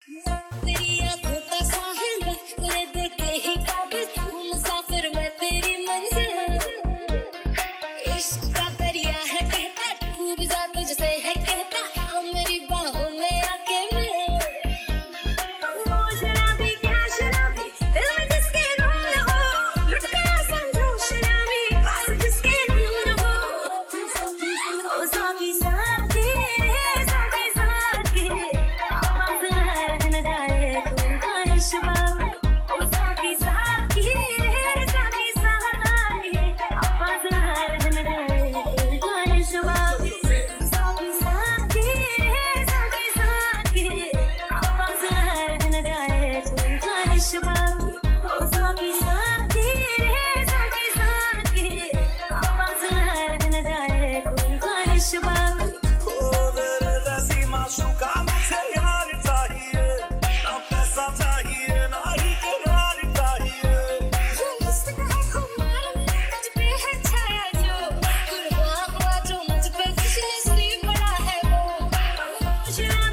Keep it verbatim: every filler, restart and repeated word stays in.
तेरी आंखों का साहिल मैं, तेरे देख के ही काबिल हूँ मुसाफिर मैं तेरी मंजिल। इश्क का दरिया है कहता, डूब जा तुझसे है कहता, आ मेरी बाहों में आके मिल। वो शराबी क्या शराबी, दिल में जिसके नूर हो, लुट गया समझो शराबी, पास जिसके नूर हो। ओ साकी साकी, साकी साकी, आवाज़ न जाए कोई ख्वाहिश बाकी। ओ साकी साकी, साकी साकी, आवाज़ न जाए कोई ख्वाहिश बाकी। साकी साकी, साकी साकी, आवाज़ न जाए कोई ख्वाहिश बाकी। ओ साकी साकी, साकी साकी, आवाज़ न जाए कोई ख्वाहिश बाकी। ओ मेरे जैसी माशूका मुझे यार चाहिए, ना पैसा चाहिए ना ही करार चाहिए। जो मस्त है खुमार में, मुझ पे है छाया जो, कुर्बान हुआ जो मुझ पे खुश नसीब बड़ा है वो। शराबी